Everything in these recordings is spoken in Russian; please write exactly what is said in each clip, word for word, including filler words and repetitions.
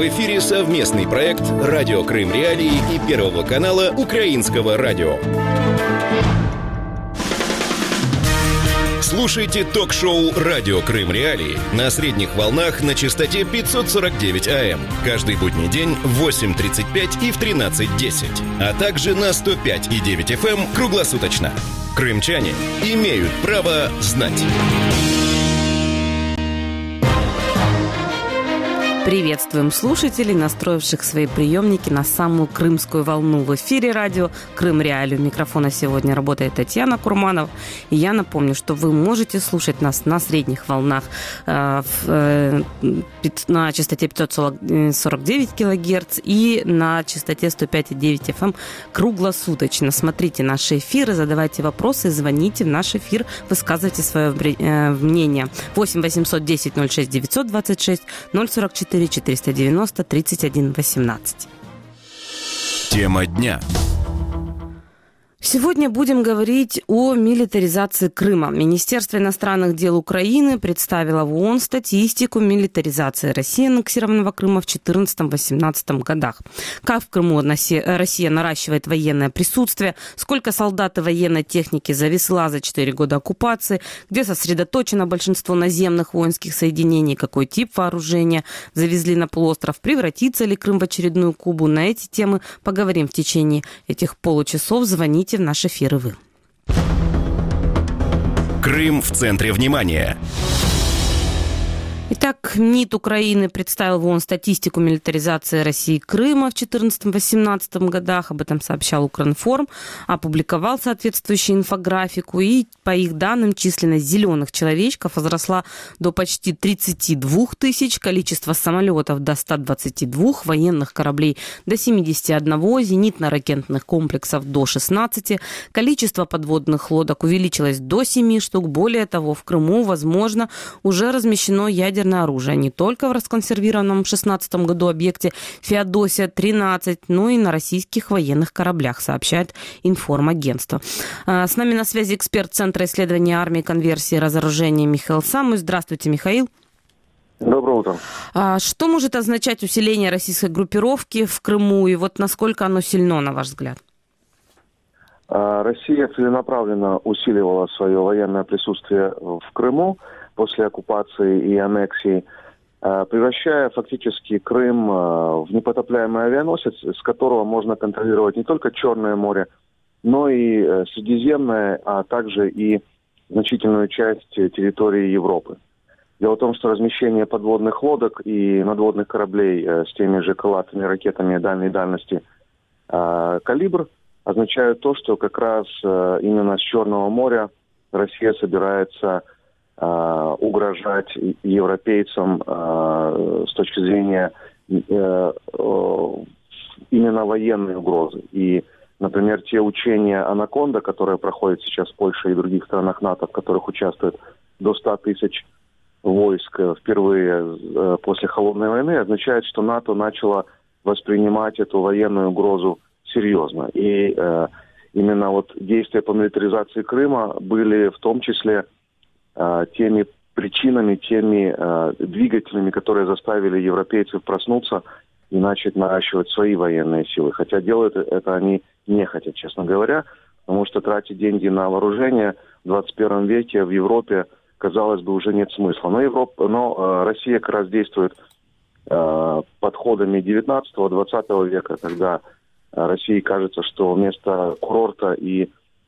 В эфире совместный проект «Радио Крым Реалии» и Первого канала Украинского радио. Слушайте ток-шоу «Радио Крым Реалии» на средних волнах на частоте пятьсот сорок девять АМ каждый будний день в восемь тридцать пять и в тринадцать десять, а также на сто пять и девять эф эм круглосуточно. Крымчане имеют право знать. Приветствуем слушателей, настроивших свои приемники на самую крымскую волну. В эфире радио «Крым Реалии». У микрофона сегодня работает Татьяна Курманова. И я напомню, что вы можете слушать нас на средних волнах э, э, на частоте пятьсот сорок девять килогерц и на частоте сто пять и девять эф эм круглосуточно. Смотрите наши эфиры, задавайте вопросы, звоните в наш эфир, высказывайте свое э, мнение. восемь восемьсот десять ноль шесть девятьсот двадцать шесть ноль сорок четыре четыреста девяносто тридцать один восемнадцать. Тема дня. Сегодня будем говорить о милитаризации Крыма. Министерство иностранных дел Украины представило в ООН статистику милитаризации России аннексированного Крыма в две тысячи четырнадцатом — две тысячи восемнадцатом годах. Как в Крыму Россия наращивает военное присутствие, сколько солдат и военной техники завезла за четыре года оккупации, где сосредоточено большинство наземных воинских соединений, какой тип вооружения завезли на полуостров, превратится ли Крым в очередную Кубу. На эти темы поговорим в течение этих получасов. Звоните в наш эфир и вы. Крым в центре внимания. Итак, МИД Украины представил в ООН статистику милитаризации России Крыма в две тысячи четырнадцатом — две тысячи восемнадцатом годах. Об этом сообщал Укринформ. Опубликовал соответствующую инфографику. И, по их данным, численность зеленых человечков возросла до почти тридцати двух тысяч, количество самолетов до ста двадцати двух, военных кораблей до семидесяти одного, зенитно-ракетных комплексов до шестнадцати. Количество подводных лодок увеличилось до семи штук. Более того, в Крыму, возможно, уже размещено ядерное оружие не только в расконсервированном в две тысячи шестнадцатом году объекте Феодосия-тринадцать, но и на российских военных кораблях, сообщает информагентство. С нами на связи эксперт Центра исследования армии, конверсии и разоружения Михаил Самуй. Здравствуйте, Михаил. Доброе утро. Что может означать усиление российской группировки в Крыму, и вот насколько оно сильно, на ваш взгляд? Россия целенаправленно усиливала свое военное присутствие в Крыму после оккупации и аннексии, превращая фактически Крым в непотопляемый авианосец, с которого можно контролировать не только Черное море, но и Средиземное, а также и значительную часть территории Европы. Дело в том, что размещение подводных лодок и надводных кораблей с теми же крылатыми ракетами дальней дальности «Калибр» означает то, что как раз именно с Черного моря Россия собирается Uh, угрожать европейцам uh, с точки зрения uh, uh, именно военной угрозы. И, например, те учения «Анаконда», которые проходят сейчас в Польше и других странах НАТО, в которых участвует до ста тысяч войск впервые uh, после Холодной войны, означает, что НАТО начало воспринимать эту военную угрозу серьезно. И uh, именно вот действия по милитаризации Крыма были в том числе теми причинами, теми э, двигателями, которые заставили европейцев проснуться и начать наращивать свои военные силы. Хотя делают это они нехотя, честно говоря, потому что тратить деньги на вооружение в двадцать первом веке в Европе, казалось бы, уже нет смысла. Но, Европа, но э, Россия как раз действует э, подходами девятнадцатого — двадцатого века, когда э, России кажется, что вместо курорта и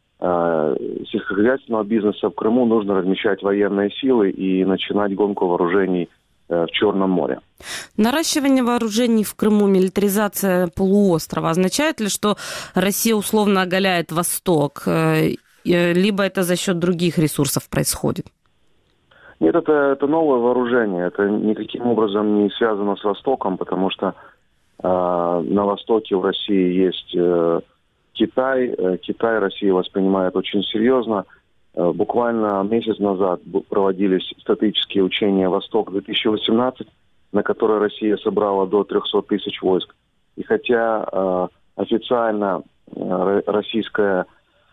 сельскохозяйственного бизнеса в Крыму нужно размещать военные силы и начинать гонку вооружений в Черном море. Наращивание вооружений в Крыму, милитаризация полуострова означает ли, что Россия условно оголяет Восток, либо это за счет других ресурсов происходит? Нет, это, это новое вооружение. Это никаким образом не связано с Востоком, потому что э, на Востоке в России есть... Э, Китай. Китай Россия воспринимает очень серьезно. Буквально месяц назад проводились стратегические учения «Восток-две тысячи восемнадцать», на которые Россия собрала до трехсот тысяч войск. И хотя э, официально э, российская,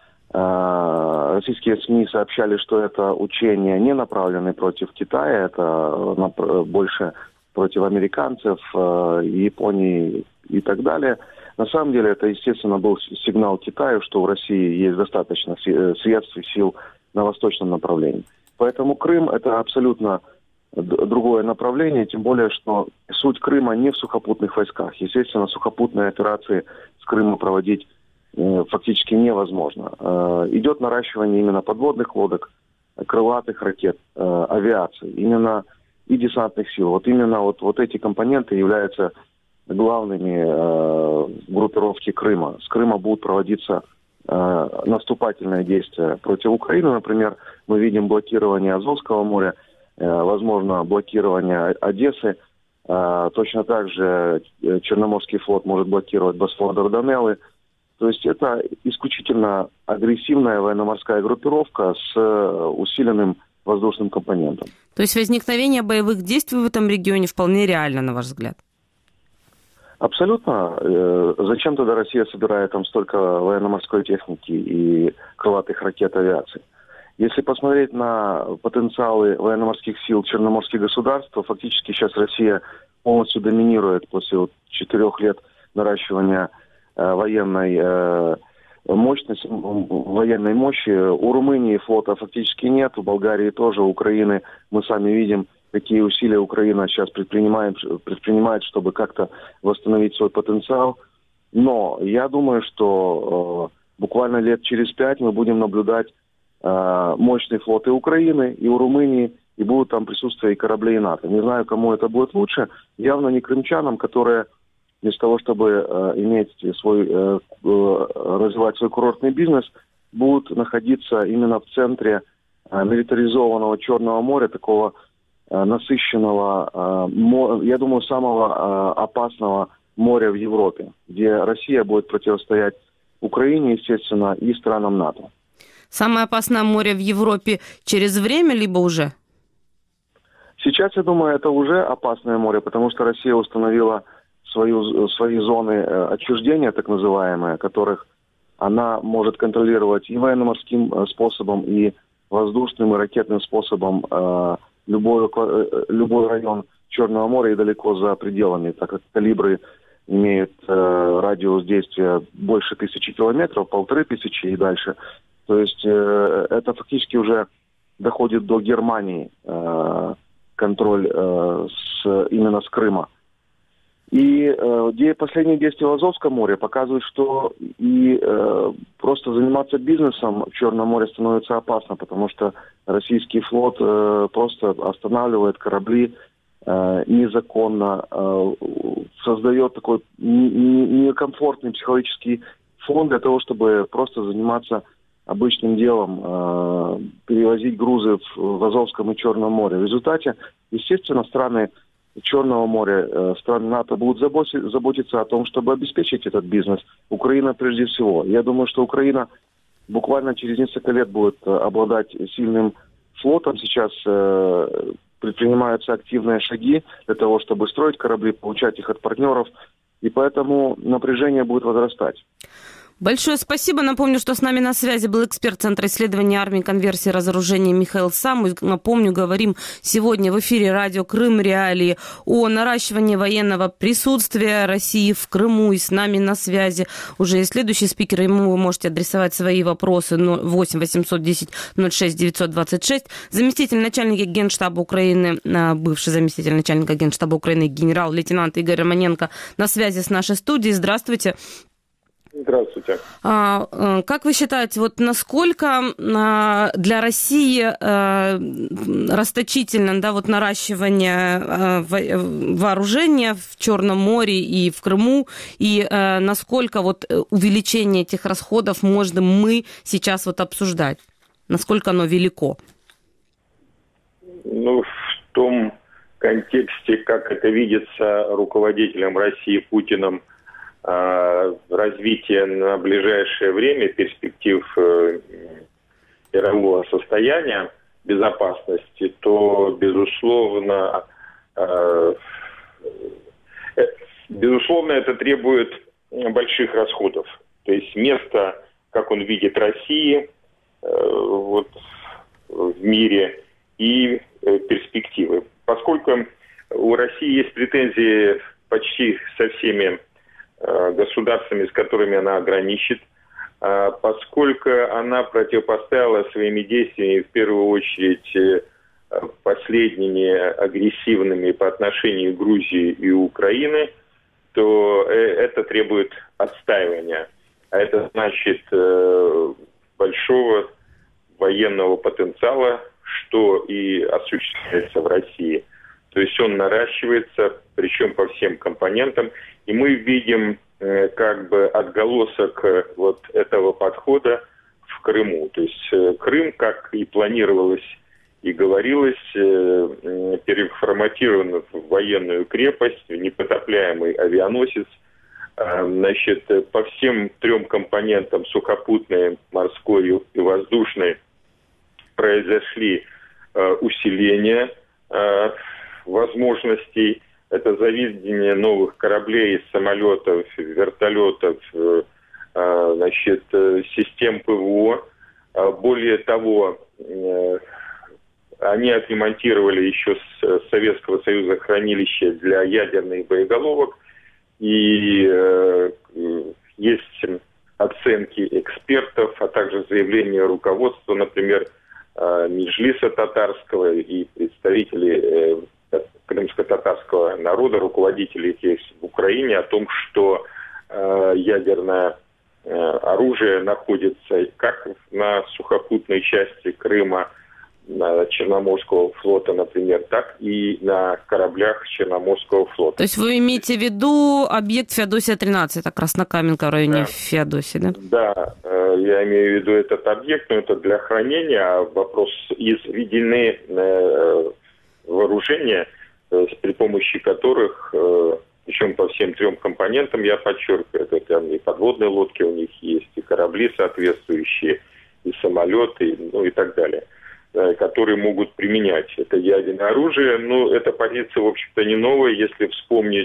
э, российские СМИ сообщали, что это учения не направлены против Китая, это э, больше против американцев, Японии и так далее. На самом деле это, естественно, был сигнал Китаю, что в России есть достаточно средств и сил на восточном направлении. Поэтому Крым – это абсолютно другое направление, тем более, что суть Крыма не в сухопутных войсках. Естественно, сухопутные операции с Крыма проводить э, фактически невозможно. Э, идет наращивание именно подводных лодок, крылатых ракет, э, авиации, именно и десантных сил. Вот именно вот, вот эти компоненты являются главными э, группировки Крыма. С Крыма будут проводиться э, наступательные действия против Украины. Например, мы видим блокирование Азовского моря, возможно, блокирование Одессы. Точно так же Черноморский флот может блокировать Босфор, Дарданеллы. То есть это исключительно агрессивная военно-морская группировка с усиленным воздушным компонентом. То есть возникновение боевых действий в этом регионе вполне реально, на ваш взгляд? Абсолютно. Зачем тогда Россия собирает там столько военно-морской техники и крылатых ракет авиации? Если посмотреть на потенциалы военно-морских сил черноморских государств, то фактически сейчас Россия полностью доминирует после вот четырех лет наращивания э, военной э, мощности, военной мощи. У Румынии флота фактически нет, у Болгарии тоже, у Украины мы сами видим, какие усилия Украина сейчас предпринимает, предпринимает, чтобы как-то восстановить свой потенциал. Но я думаю, что э, буквально лет через пять мы будем наблюдать мощные флоты Украины и у Румынии, и будут там присутствие и кораблей НАТО. Не знаю, кому это будет лучше. Явно не крымчанам, которые вместо того, чтобы э, иметь свой, э, э, развивать свой курортный бизнес, будут находиться именно в центре э, милитаризованного Черного моря, такого э, насыщенного, э, мо, я думаю, самого э, опасного моря в Европе, где Россия будет противостоять Украине, естественно, и странам НАТО. Самое опасное море в Европе через время, либо уже? Сейчас, я думаю, это уже опасное море, потому что Россия установила свою, свои зоны отчуждения, так называемые, которых она может контролировать и военно-морским способом, и воздушным, и ракетным способом любой, любой район Черного моря и далеко за пределами, так как калибры имеют радиус действия больше тысячи километров, полторы тысячи и дальше. То есть э, это фактически уже доходит до Германии, э, контроль э, с, именно с Крыма. И э, последние действия в Азовском море показывают, что и э, просто заниматься бизнесом в Черном море становится опасно, потому что российский флот э, просто останавливает корабли э, незаконно, э, создает такой некомфортный психологический фон для того, чтобы просто заниматься обычным делом, э, перевозить грузы в, в Азовском и Черном море. В результате, естественно, страны Черного моря, э, страны НАТО будут заботи- заботиться о том, чтобы обеспечить этот бизнес. Украина прежде всего. Я думаю, что Украина буквально через несколько лет будет э, обладать сильным флотом. Сейчас э, предпринимаются активные шаги для того, чтобы строить корабли, получать их от партнеров. И поэтому напряжение будет возрастать. Большое спасибо. Напомню, что с нами на связи был эксперт Центра исследований армии, конверсии и разоружения Михаил Сам. Напомню, говорим сегодня в эфире радио «Крым Реалии» о наращивании военного присутствия России в Крыму. И с нами на связи уже и следующий спикер. Ему вы можете адресовать свои вопросы восемь восемьсот десять ноль шесть девятьсот двадцать шесть. Заместитель начальника Генштаба Украины, бывший заместитель начальника Генштаба Украины генерал-лейтенант Игорь Романенко на связи с нашей студией. Здравствуйте. Здравствуйте. А, как вы считаете, вот насколько для России расточительно, да, вот наращивание вооружения в Черном море и в Крыму, и насколько вот увеличение этих расходов можем мы сейчас вот обсуждать? Насколько оно велико? Ну, в том контексте, как это видится руководителем России Путиным, развитие на ближайшее время перспектив мирового состояния безопасности, то, безусловно, безусловно, это требует больших расходов. То есть место, как он видит России вот, в мире, и перспективы. Поскольку у России есть претензии почти со всеми государствами, с которыми она граничит, поскольку она противопоставила своими действиями в первую очередь последними агрессивными по отношению к Грузии и Украины, то это требует отстаивания. А это значит большого военного потенциала, что и осуществляется в России. То есть он наращивается, причем по всем компонентам. И мы видим э, как бы отголосок э, вот этого подхода в Крыму. То есть э, Крым, как и планировалось и говорилось, э, э, переформатирован в военную крепость, в непотопляемый авианосец. Э, значит, по всем трем компонентам, сухопутной, морской и воздушной, произошли э, усиления э, возможностей. Это заведение новых кораблей, самолетов, вертолетов, э, э, значит, систем ПВО. Более того, э, они отремонтировали еще с Советского Союза хранилище для ядерных боеголовок. И э, есть оценки экспертов, а также заявления руководства, например, э, Меджлиса татарского и представителей э, крымско-татарского народа, руководителей здесь в Украине, о том, что э, ядерное э, оружие находится как на сухопутной части Крыма, на Черноморского флота, например, так и на кораблях Черноморского флота. То есть вы имеете в виду объект Феодосия-тринадцать, это Краснокаменка в районе да. Феодосии, да? Да, э, я имею в виду этот объект, но это для хранения, а вопрос, изведены э, вооружения, э, при помощи которых, э, причем по всем трем компонентам, я подчеркиваю, это там и подводные лодки у них есть, и корабли соответствующие, и самолеты, ну и так далее, которые могут применять это ядерное оружие. Но эта позиция, в общем-то, не новая. Если вспомнить,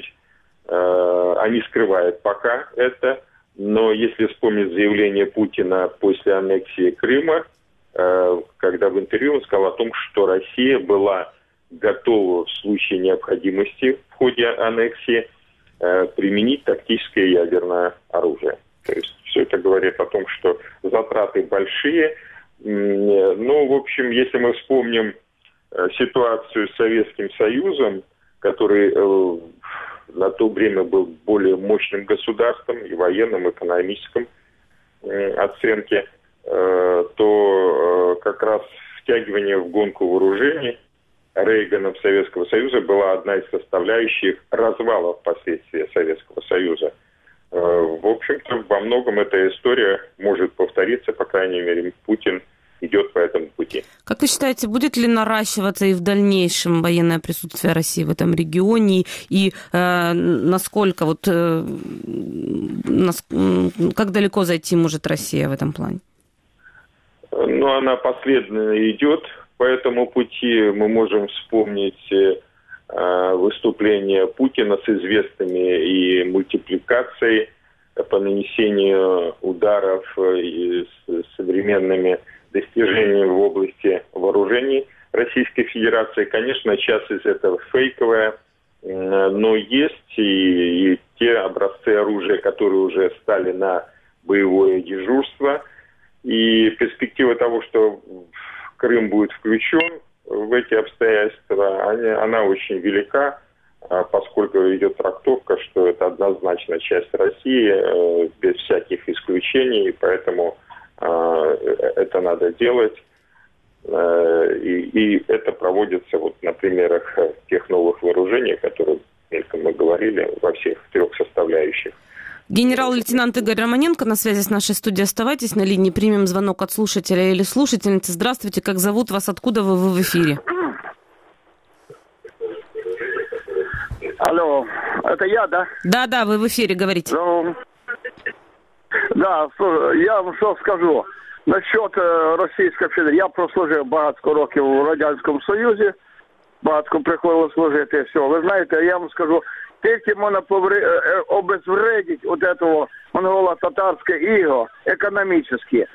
э, они скрывают пока это, но если вспомнить заявление Путина после аннексии Крыма, э, когда в интервью он сказал о том, что Россия была готова в случае необходимости в ходе аннексии э, применить тактическое ядерное оружие. То есть все это говорит о том, что затраты большие. Ну, в общем, если мы вспомним э, ситуацию с Советским Союзом, который э, на то время был более мощным государством и военным, и экономическом э, оценке, э, то э, как раз втягивание в гонку вооружений Рейганом Советского Союза была одна из составляющих развала впоследствии Советского Союза. В общем-то, во многом эта история может повториться, по крайней мере, Путин идет по этому пути. Как вы считаете, будет ли наращиваться и в дальнейшем военное присутствие России в этом регионе? И э, насколько, вот, э, нас, как далеко зайти может Россия в этом плане? Ну, она последовательно идет по этому пути. Мы можем вспомнить выступления Путина с известными и мультипликацией по нанесению ударов и с современными достижениями в области вооружений Российской Федерации. Конечно, часть из этого фейковая, но есть и, и те образцы оружия, которые уже стали на боевое дежурство. И перспектива того, что Крым будет включен в эти обстоятельства, она, она очень велика, поскольку идет трактовка, что это однозначно часть России, без всяких исключений, поэтому это надо делать. И, и это проводится вот на примерах тех новых вооружений, о которых мы говорили, во всех трех составляющих. Генерал-лейтенант Игорь Романенко на связи с нашей студией. Оставайтесь на линии, примем звонок от слушателя или слушательницы. Здравствуйте, как зовут вас, откуда вы, вы в эфире? Алло, это я, да? Да, да, вы в эфире, говорите. Ну, да, я вам що скажу. Насчет Російської Федерації. Я прослужив багато років у Радянському Союзі. Багато приходило служити. Все. Ви знаєте, я вам скажу, тільки можна обезвредити от этого монголо-татарське іго економічне.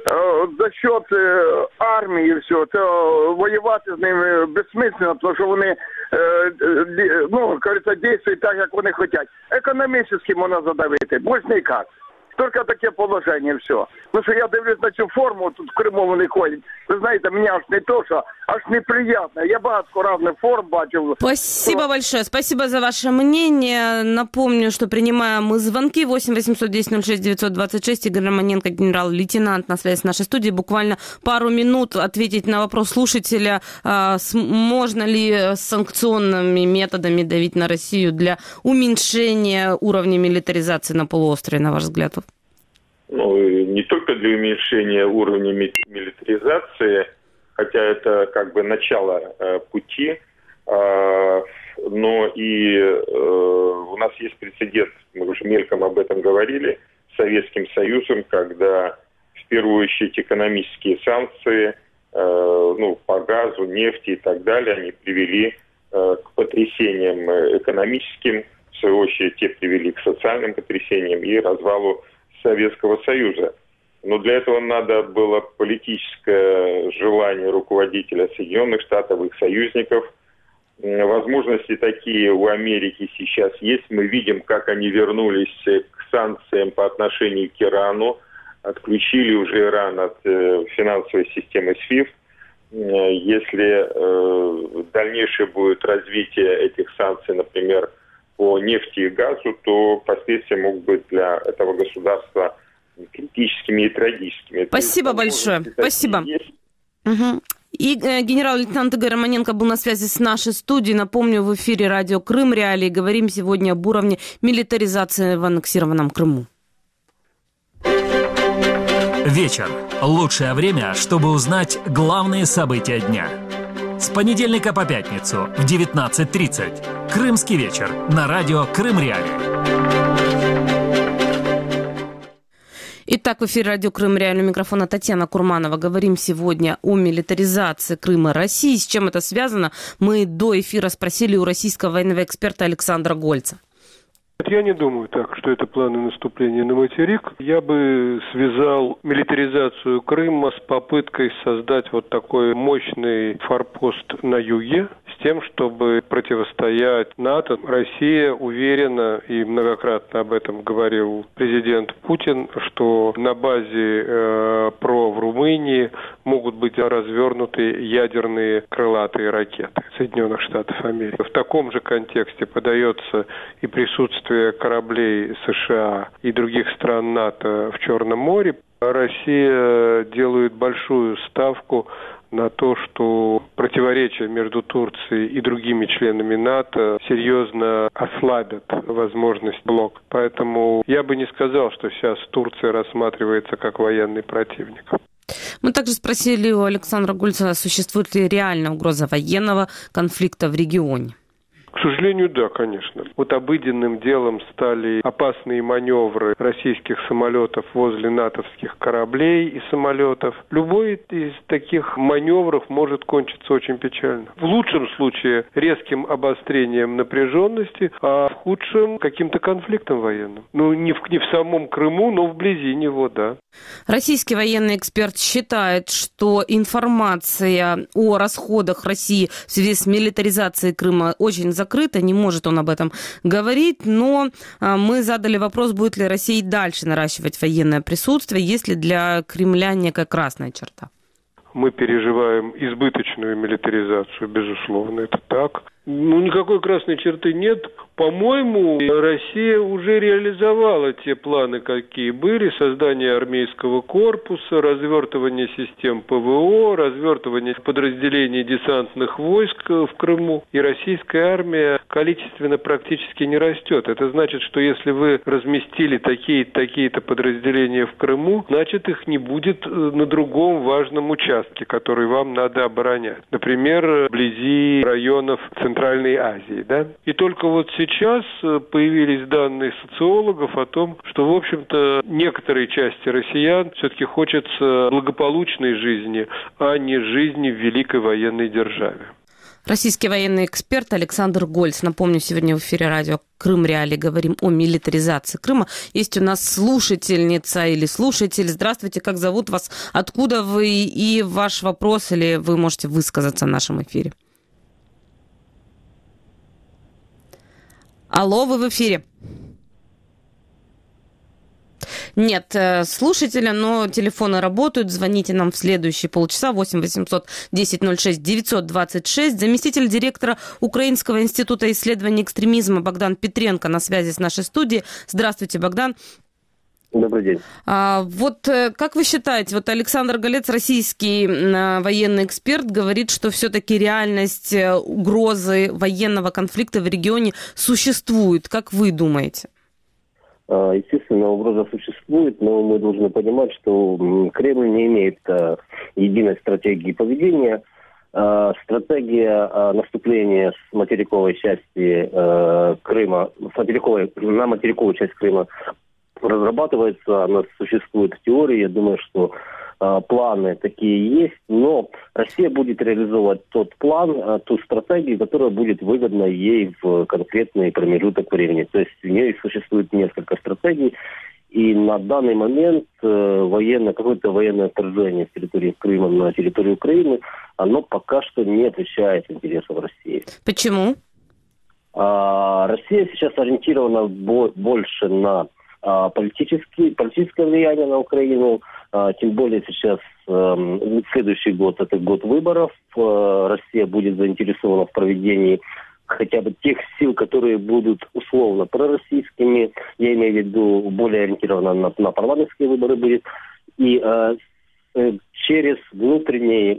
за счет армії і все, то воювати з ними безсмислено, тому що вони, ну, кажуть, діють так, як вони хочуть. Економічно можна задавити, більш ніяк. Тільки таке положення, все. Ну, що я дивлюсь на цю форму, тут в Криму вони ходять. Ви знаєте, мені аж не то, що аж неприємно. Я багато разних форм бачив. Спасибо то... большое. Спасибо за ваше мнение. Напомню, что принимаем мы звонки восемь восемьсот десять ноль шесть девятьсот двадцать шесть. Игорь Романенко, генерал-лейтенант, на связи с нашей студией. Буквально пару минут ответить на вопрос слушателя, можно ли санкционными методами давить на Россию для уменьшения уровня милитаризации на полуострове, на ваш взгляд? Ну, не только для уменьшения уровня милитаризации, хотя это как бы начало э, пути, э, но и э, у нас есть прецедент, мы уже мельком об этом говорили, с Советским Союзом, когда в первую очередь экономические санкции, э, ну, по газу, нефти и так далее, они привели э, к потрясениям экономическим, в свою очередь те привели к социальным потрясениям и развалу Советского Союза. Но для этого надо было политическое желание руководителя Соединенных Штатов, их союзников. Возможности такие у Америки сейчас есть. Мы видим, как они вернулись к санкциям по отношению к Ирану, отключили уже Иран от э, финансовой системы свифт. Если э, дальнейшее будет развитие этих санкций, например, по нефти и газу, то последствия могут быть для этого государства критическими и трагическими. Спасибо есть, большое. Спасибо. Угу. И э, генерал-лейтенант Игорь Романенко был на связи с нашей студией. Напомню, в эфире радио Крым Реалии. Говорим сегодня об уровне милитаризации в аннексированном Крыму. Вечер. Лучшее время, чтобы узнать главные события дня. С понедельника по пятницу в девятнадцать тридцать. Крымский вечер на радио Крым Реалии. Итак, в эфире радио Крым Реалии, у микрофона Татьяна Курманова. Говорим сегодня о милитаризации Крыма России. С чем это связано, мы до эфира спросили у российского военного эксперта Александра Гольца. Я не думаю так, что это планы наступления на материк. Я бы связал милитаризацию Крыма с попыткой создать вот такой мощный форпост на юге, с тем, чтобы противостоять НАТО. Россия уверена, и многократно об этом говорил президент Путин, что на базе э, ПРО в Румынии могут быть развернуты ядерные крылатые ракеты Соединенных Штатов Америки. В таком же контексте подается и присутствие кораблей США и других стран НАТО в Черном море. Россия делает большую ставку на то, что противоречия между Турцией и другими членами НАТО серьезно ослабят возможность блока. Поэтому я бы не сказал, что сейчас Турция рассматривается как военный противник. Мы также спросили у Александра Гольца, существует ли реальная угроза военного конфликта в регионе. К сожалению, да, конечно. Вот обыденным делом стали опасные маневры российских самолетов возле натовских кораблей и самолетов. Любой из таких маневров может кончиться очень печально. В лучшем случае резким обострением напряженности, а в худшем каким-то конфликтом военным. Ну, не в, не в самом Крыму, но вблизи него, да. Российский военный эксперт считает, что информация о расходах России в связи с милитаризацией Крыма очень закрыта, не может он об этом говорить, но мы задали вопрос, будет ли Россия и дальше наращивать военное присутствие, есть ли для Кремля некая красная черта. Мы переживаем избыточную милитаризацию, безусловно, это так. Ну, никакой красной черты нет. По-моему, Россия уже реализовала те планы, какие были. Создание армейского корпуса, развертывание систем ПВО, развертывание подразделений десантных войск в Крыму. И российская армия количественно практически не растет. Это значит, что если вы разместили такие, такие-то подразделения в Крыму, значит, их не будет на другом важном участке, который вам надо оборонять. Например, вблизи районов Центральной Азии, да? И только вот сейчас появились данные социологов о том, что, в общем-то, некоторой части россиян все-таки хочется благополучной жизни, а не жизни в великой военной державе. Российский военный эксперт Александр Гольц. Напомню, сегодня в эфире радио «Крым Реалии» говорим о милитаризации Крыма. Есть у нас слушательница или слушатель. Здравствуйте, как зовут вас? Откуда вы? И ваш вопрос, или вы можете высказаться в нашем эфире? Алло, вы в эфире. Нет слушателя, но телефоны работают. Звоните нам в следующие полчаса. восемь восемьсот десять ноль шесть девятьсот двадцать шесть. Заместитель директора Украинского института исследований экстремизма Богдан Петренко на связи с нашей студией. Здравствуйте, Богдан. Добрый день. А, вот как вы считаете, вот Александр Голец, российский военный эксперт, говорит, что все-таки реальность угрозы военного конфликта в регионе существует. Как вы думаете? Естественно, угроза существует, но мы должны понимать, что Кремль не имеет единой стратегии поведения. Стратегия наступления с материковой части Крыма, с материковой, на материковую часть Крыма разрабатывается, она существует в теории. Я думаю, что э, планы такие есть, но Россия будет реализовывать тот план, э, ту стратегию, которая будет выгодна ей в конкретный промежуток времени. То есть в ней существует несколько стратегий, и на данный момент э, военное, какое-то военное вторжение с территории Крыма на территорию Украины, оно пока что не отвечает интересам России. Почему? А, Россия сейчас ориентирована бо- больше на Политический, политическое влияние на Украину, тем более сейчас следующий год, это год выборов. Россия будет заинтересована в проведении хотя бы тех сил, которые будут условно пророссийскими. Я имею в виду более ориентированно на, на парламентские выборы будет. И э, через внутренние,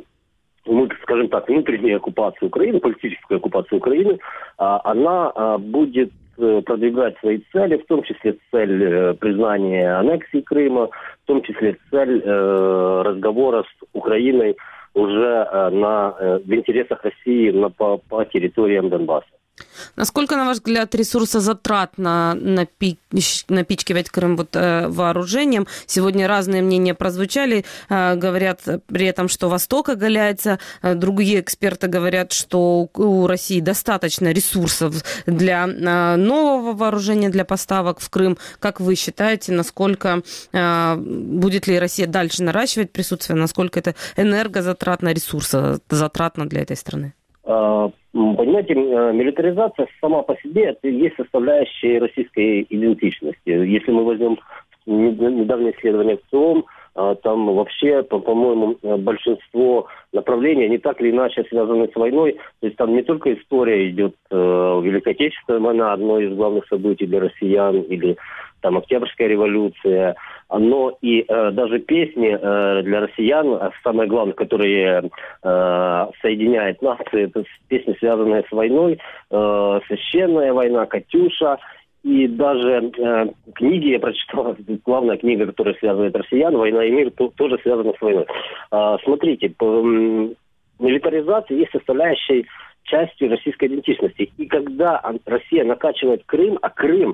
э, скажем так, внутреннюю оккупацию Украины, политическую оккупацию Украины, э, она э, будет продвигать свои цели, в том числе цель э, признания аннексии Крыма, в том числе цель э, разговора с Украиной уже э, на, э, в интересах России на, по, по территориям Донбасса. Насколько, на ваш взгляд, ресурсозатратно напич- напичкивать Крым вот, э, вооружением? Сегодня разные мнения прозвучали. Э, говорят при этом, что Восток оголяется. Э, другие эксперты говорят, что у России достаточно ресурсов для э, нового вооружения, для поставок в Крым. Как вы считаете, насколько э, будет ли Россия дальше наращивать присутствие? Насколько это энергозатратно, ресурсозатратно для этой страны? Понимаете, милитаризация сама по себе это и есть составляющая российской идентичности. Если мы возьмем недавнее исследование в ЦИОМ, там вообще, по-моему, большинство направлений, они так или иначе связаны с войной. То есть там не только история идет Великой Отечественной войны, одно из главных событий для россиян, или там Октябрьская революция, но и э, даже песни э, для россиян, самое главное, которые э, соединяют нации, это песни, связанные с войной, э, «Священная война», «Катюша», и даже э, книги, я прочитал, главная книга, которая связывает россиян, «Война и мир», то, тоже связана с войной. Э, смотрите, по, м, милитаризация есть составляющей частью российской идентичности. И когда Россия накачивает Крым, а Крым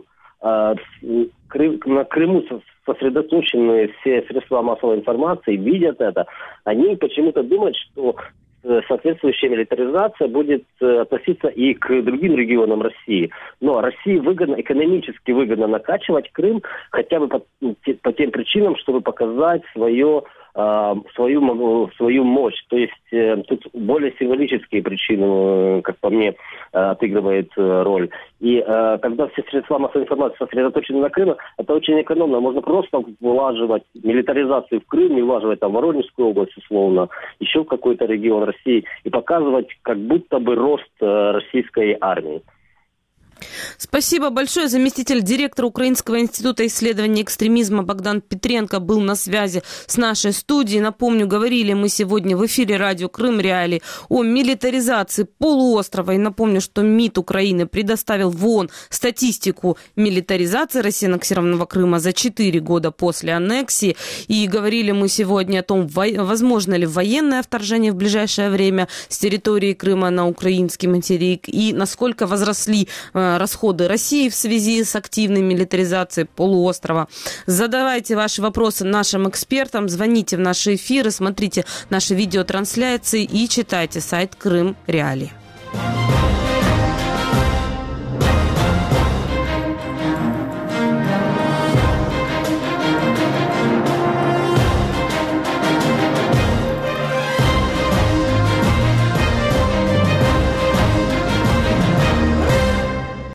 Крым, на Крыму сосредоточены все средства массовой информации, видят это, они почему-то думают, что соответствующая милитаризация будет относиться и к другим регионам России. Но России выгодно, экономически выгодно накачивать Крым хотя бы по, по тем причинам, чтобы показать свое, свою, свою мощь. То есть тут более символические причины, как по мне, отыгрывает роль. И когда все средства массовой информации сосредоточены на Крыме, это очень экономно. Можно просто вылаживать милитаризацию в Крым, не влаживать там Воронежскую область, условно, еще в какой-то регион России, и показывать как будто бы рост российской армии. Спасибо большое. Заместитель директора Украинского института исследований экстремизма Богдан Петренко был на связи с нашей студией. Напомню, говорили мы сегодня в эфире радио «Крым Реалии» о милитаризации полуострова. И напомню, что МИД Украины предоставил в ООН статистику милитаризации российско-аннексированного Крыма за четыре года после аннексии. И говорили мы сегодня о том, возможно ли военное вторжение в ближайшее время с территории Крыма на украинский материк и насколько возросли расходы России в связи с активной милитаризацией полуострова. Задавайте ваши вопросы нашим экспертам, звоните в наши эфиры, смотрите наши видеотрансляции и читайте сайт Крым Реалии.